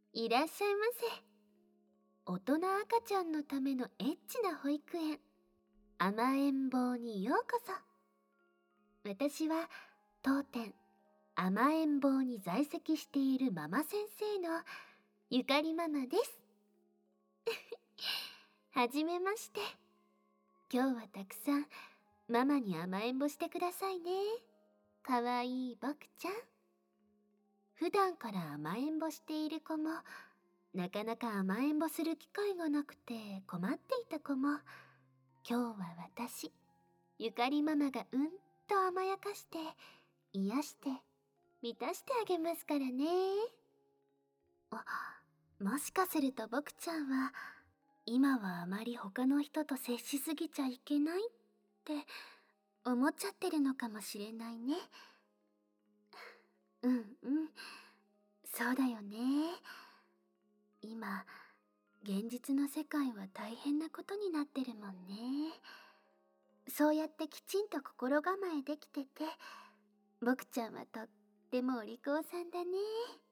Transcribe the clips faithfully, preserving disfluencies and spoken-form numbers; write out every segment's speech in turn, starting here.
いらっしゃいませ。大人赤ちゃんのためのエッチな保育園、甘えん坊にようこそ。私は当店甘えん坊に在籍しているママ先生のゆかりママです。はじめまして。今日はたくさんママに甘えん坊してくださいね。かわいい僕ちゃん。普段から甘えん坊している子も、なかなか甘えん坊する機会がなくて困っていた子も、今日は私、ゆかりママがうんと甘やかして、癒して、満たしてあげますからね。あ、もしかすると僕ちゃんは、今はあまり他の人と接しすぎちゃいけないって思っちゃってるのかもしれないね。うんうん、そうだよね。今、現実の世界は大変なことになってるもんね。そうやってきちんと心構えできてて、僕ちゃんはとってもお利口さんだね。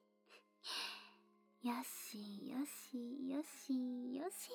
よしよしよしよし。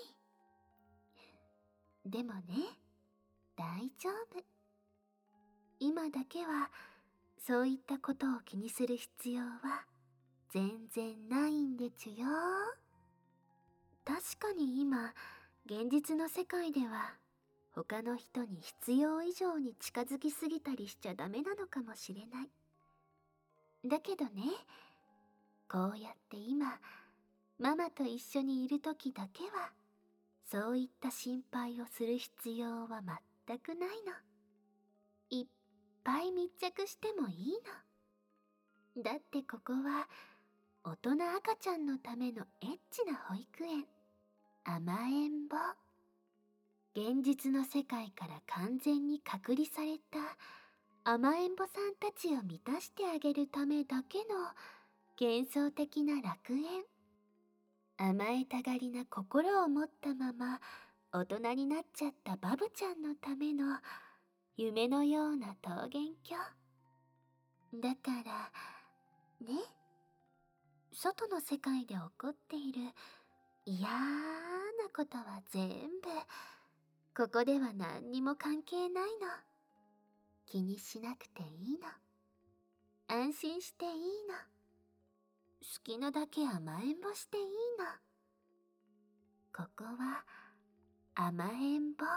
でもね、大丈夫。今だけはそういったことを気にする必要は全然ないんでちゅよ。確かに今、現実の世界では他の人に必要以上に近づきすぎたりしちゃダメなのかもしれない。だけどね、こうやって今、ママと一緒にいる時だけは、そういった心配をする必要は全くないの。いっぱい密着してもいいの。だってここは、大人赤ちゃんのためのエッチな保育園、甘えん坊。現実の世界から完全に隔離された甘えん坊さんたちを満たしてあげるためだけの幻想的な楽園。甘えたがりな心を持ったまま大人になっちゃったバブちゃんのための夢のような桃源郷。だからね、外の世界で起こっている嫌なことは全部ここでは何にも関係ないの。気にしなくていいの。安心していいの。好きなだけ甘えん坊していいの。ここは甘えん坊。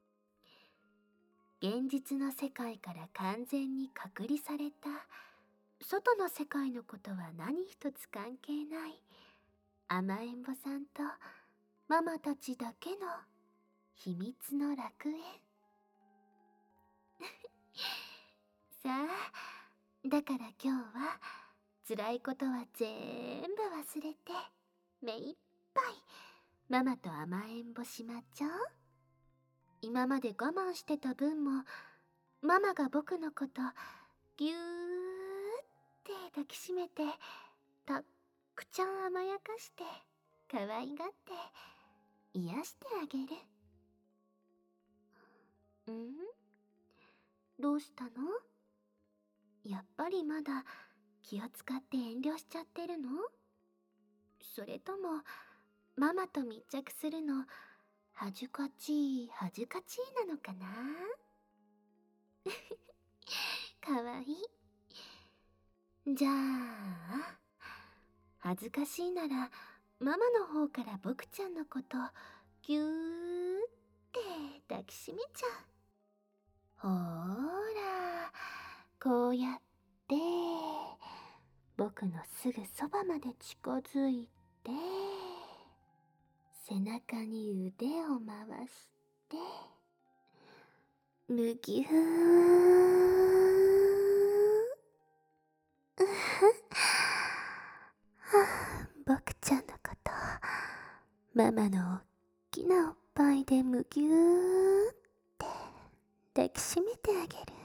現実の世界から完全に隔離された外の世界のことは何一つ関係ない甘えん坊さんとママたちだけの秘密の楽園。さあ、だから今日は辛いことは全部忘れて目いっぱいママと甘えん坊しまっちゃおう。今まで我慢してた分もママが僕のことぎゅーって抱きしめてたっくちゃん甘やかして可愛がって癒してあげる。ん？どうしたの？やっぱりまだ気を使って遠慮しちゃってるの？それともママと密着するの恥ずかちい恥ずかちいなのかな？かわいい。じゃあ恥ずかしいならママの方から僕ちゃんのことぎゅーって抱きしめちゃう。ほーら、こうやって僕のすぐそばまで近づいて背中に腕を回してむぎゅー僕ちゃんのことママのおっきなおっぱいでむぎゅーって抱きしめてあげる。